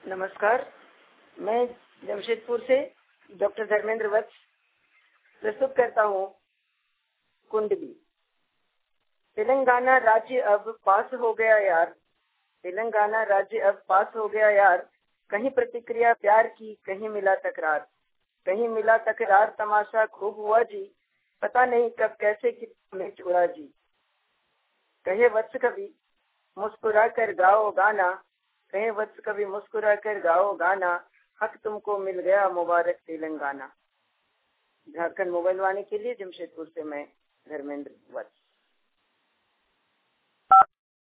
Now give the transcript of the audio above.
नमस्कार, मैं जमशेदपुर से डॉक्टर धर्मेंद्र वत्स प्रस्तुत करता हूँ कुंडली। तेलंगाना राज्य अब पास हो गया यार, तेलंगाना राज्य अब पास हो गया यार। कहीं प्रतिक्रिया प्यार की, कहीं मिला तकरार, कहीं मिला तकरार। तमाशा खूब हुआ जी, पता नहीं कब कैसे कितने उड़ा जी। कहे वत्स कवि मुस्कुरा कर गाओ गाना, कहे वत्स कवि मुस्कुरा कर गाओ गाना। हक तुमको मिल गया मुबारक तेलंगाना। झारखंड मोबाइल वाणी के लिए जमशेदपुर से मैं धर्मेंद्र वत्स।